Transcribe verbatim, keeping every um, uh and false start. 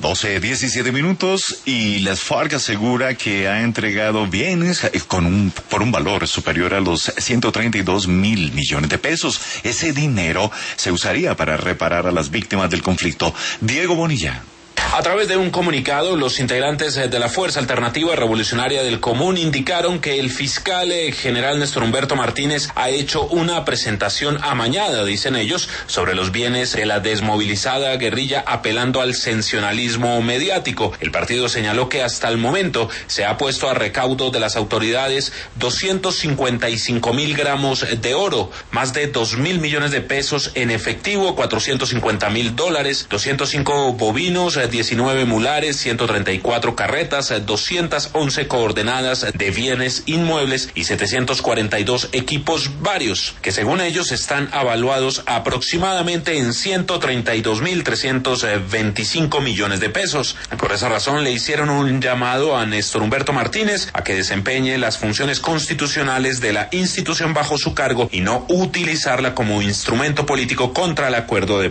doce, diecisiete minutos y las FARC asegura que ha entregado bienes con un, por un valor superior a los ciento treinta y dos mil millones de pesos. Ese dinero se usaría para reparar a las víctimas del conflicto. Diego Bonilla. A través de un comunicado, los integrantes de la Fuerza Alternativa Revolucionaria del Común indicaron que el fiscal general Néstor Humberto Martínez ha hecho una presentación amañada, dicen ellos, sobre los bienes de la desmovilizada guerrilla, apelando al sensacionalismo mediático. El partido señaló que hasta el momento se ha puesto a recaudo de las autoridades doscientos cincuenta y cinco mil gramos de oro, más de dos mil millones de pesos en efectivo, cuatrocientos cincuenta mil dólares, doscientos cinco bovinos, diecinueve mulares, ciento treinta y cuatro carretas, doscientas once coordenadas de bienes inmuebles y setecientos cuarenta y dos equipos varios, que según ellos están avaluados aproximadamente en ciento treinta y dos mil trescientos veinticinco millones de pesos. Por esa razón le hicieron un llamado a Néstor Humberto Martínez a que desempeñe las funciones constitucionales de la institución bajo su cargo y no utilizarla como instrumento político contra el acuerdo de